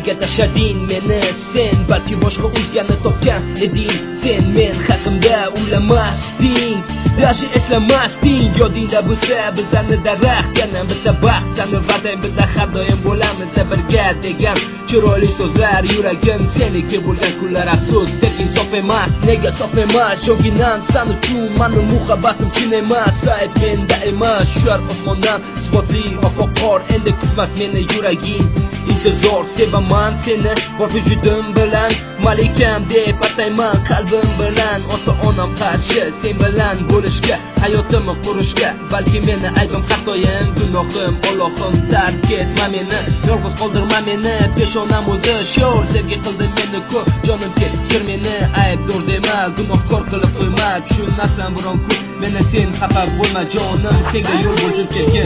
nega tashlading meni sen? Balki boshqa o'zgani topgan eding sen. Men haqimda o'ylamasding, даже eslamasding. Yodingda bo'lsa bizlarni daraxt yana bitta baxt sani va'dang, bizlar har doim bo'lamizda birga degan chiroyli so'zlar. Yuragim seniki bo'lgan kunlar afsus. Sevging sof emas, nega sof emas? Yo'ginam san uchun mani muhabbatim chin emas. Ayb menda emas, tushar osmondan sifatli oppoq qor. Endi kutmas meni yuraging, intizor sevaman seni bor vujudim bilan. Malikam deb atayman qalbim bilan. Ota-onam qarshi sen bilan bo'lishga, hayotimni qurishga. Balki meni aybim, xatoyim, gunohim. Allohim tark etma meni, yolg'iz qoldirma meni. Peshonam o'zi sho'r, sevgi qildi meni ko'p. Jonim kechir meni, aybdor dema, gunohkor qilib qo'yma. Tushunmasan biron kun meni sen, xafa bo'lma jonim, senga yo'l bo'lsin sevgim.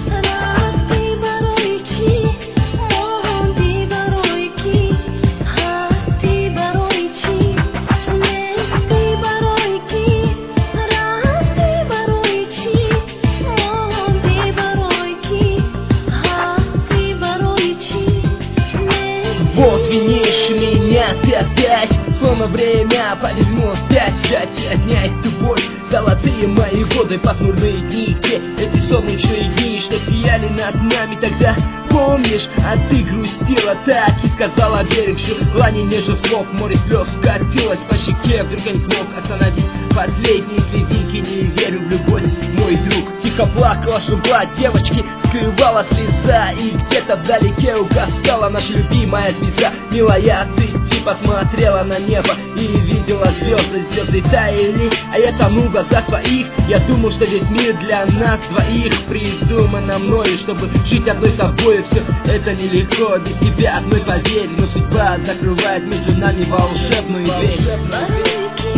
Вот винишь меня ты опять, словно время повернул вспять. Отнять ту боль, золотые мои годы, пасмурные дни, эти солнечные дни, что сияли над нами тогда. Помнишь, а ты грустила так и сказала берег желаний, нежных слов. Море слез скатилось по щеке, вдруг я не смог остановить последние слезинки. Не верю в любовь, мой друг. Тихо плакала, шумла девочки, скрывала слеза, и где-то вдалеке угасала наша любимая звезда. Милая, ты типа смотрела на небо и видела звезды, звезды таяли, а я тонул в глазах твоих. Я думал, что весь мир для нас двоих придумано мною, чтобы жить одной тобой. Все это нелегко без тебя одной, поверь, но судьба закрывает между нами волшебную дверь.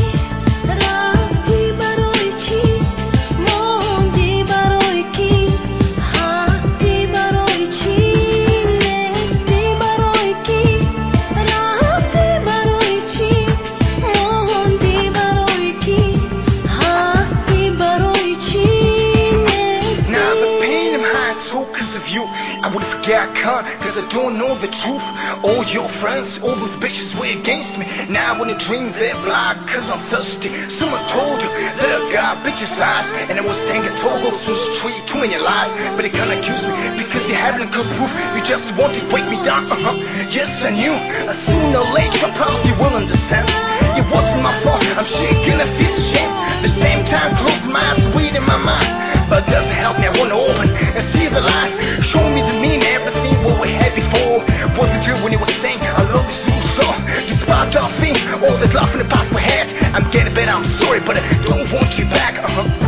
I would forget I can't, cause I don't know the truth. All your friends, all those bitches were against me. Now when the dreams they're blind, cause I'm thirsty. Someone told you that I got bitches' eyes, and I was thinking told those who street too many lies. But they can't accuse me, because they haven't good proof. You just want to break me down, yes I knew, sooner or later probably you will understand. It wasn't my fault, I'm shaking, I feel shame. The same time, close my eyes, weed in my mind. But it doesn't help me, I wanna open and see the light. Show me the meaning, everything what we had before. What we do when it was saying, I love you so. Despite our thing, all that love in the past we had. I'm getting better, I'm sorry, but I don't want you back.